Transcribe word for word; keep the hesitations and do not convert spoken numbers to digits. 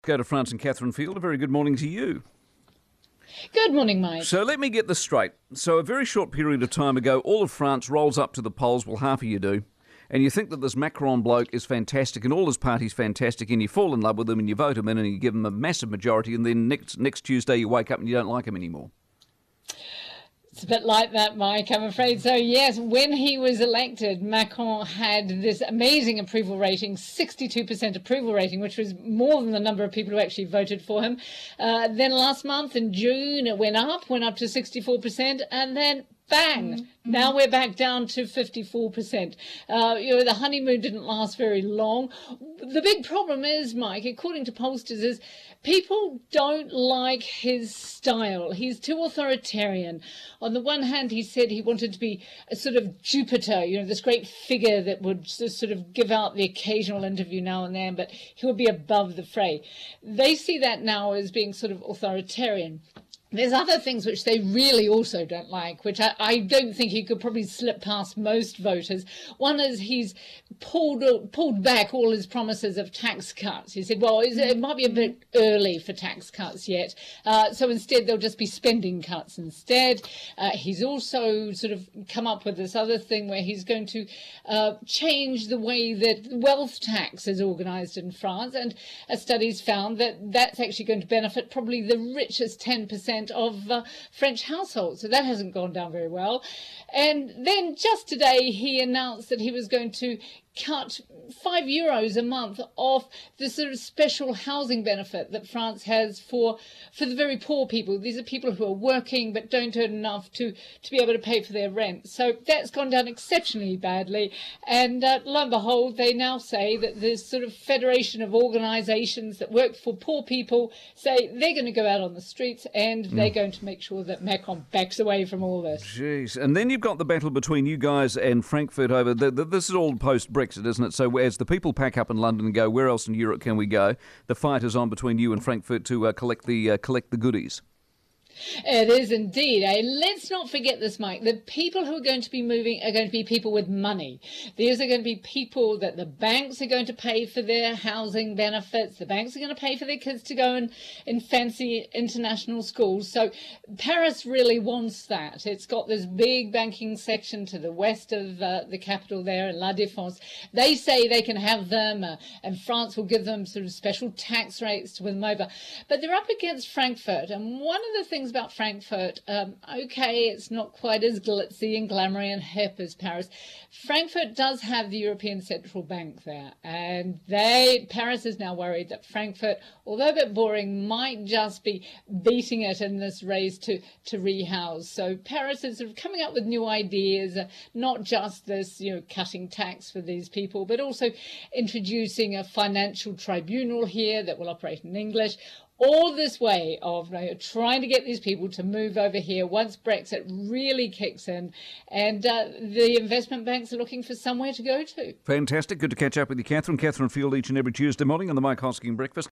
Go to France and Catherine Field. A very good morning to you. Good morning, Mike. So let me get this straight. So a very short period of time ago, all of France rolls up to the polls, well, half of you do, and you think that this Macron bloke is fantastic and all his party's fantastic, and you fall in love with him and you vote him in and you give him a massive majority, and then next next Tuesday you wake up and you don't like him anymore. It's a bit like that, Mike, I'm afraid. So, yes, when he was elected, Macron had this amazing approval rating, sixty-two percent approval rating, which was more than the number of people who actually voted for him. Uh, then last month in June, it went up, went up to sixty-four percent, and then bang, mm-hmm. Now we're back down to fifty-four percent. Uh, you know, the honeymoon didn't last very long. The big problem is, Mike, according to pollsters, is people don't like his style. He's too authoritarian. On the one hand, he said he wanted to be a sort of Jupiter, you know, this great figure that would sort of give out the occasional interview now and then, but he would be above the fray. They see that now as being sort of authoritarian. There's other things which they really also don't like, which I, I don't think he could probably slip past most voters. One is he's pulled pulled back all his promises of tax cuts. He said, well, it might be a bit early for tax cuts yet. Uh, so instead, there'll just be spending cuts instead. Uh, he's also sort of come up with this other thing where he's going to uh, change the way that wealth tax is organised in France. And a study's found that that's actually going to benefit probably the richest ten percent of uh, French households. So that hasn't gone down very well. And then just today he announced that he was going to cut five euros a month off the sort of special housing benefit that France has for for the very poor people. These are people who are working but don't earn enough to, to be able to pay for their rent. So that's gone down exceptionally badly. And uh, lo and behold, they now say that this sort of federation of organisations that work for poor people say they're going to go out on the streets and mm. they're going to make sure that Macron backs away from all this. Jeez. And then you've got the battle between you guys and Frankfurt over, the, the, this is all post-Brexit, isn't it? So as the people pack up in London and go, where else in Europe can we go? The fight is on between you and Frankfurt to uh, collect the uh, collect the goodies. It is indeed. Eh? Let's not forget this, Mike. The people who are going to be moving are going to be people with money. These are going to be people that the banks are going to pay for their housing benefits. The banks are going to pay for their kids to go in, in fancy international schools. So Paris really wants that. It's got this big banking section to the west of uh, the capital there in La Défense. They say they can have them uh, and France will give them sort of special tax rates to win them over. But they're up against Frankfurt. And one of the things about Frankfurt, um, okay, it's not quite as glitzy and glamoury and hip as Paris. Frankfurt does have the European Central Bank there, and they Paris is now worried that Frankfurt, although a bit boring, might just be beating it in this race to, to rehouse. So Paris is sort of coming up with new ideas, uh, not just this, you know, cutting tax for these people, but also introducing a financial tribunal here that will operate in English. All this way of you know, trying to get these people to move over here once Brexit really kicks in, and uh, the investment banks are looking for somewhere to go to. Fantastic. Good to catch up with you, Catherine. Catherine Field each and every Tuesday morning on the Mike Hosking Breakfast.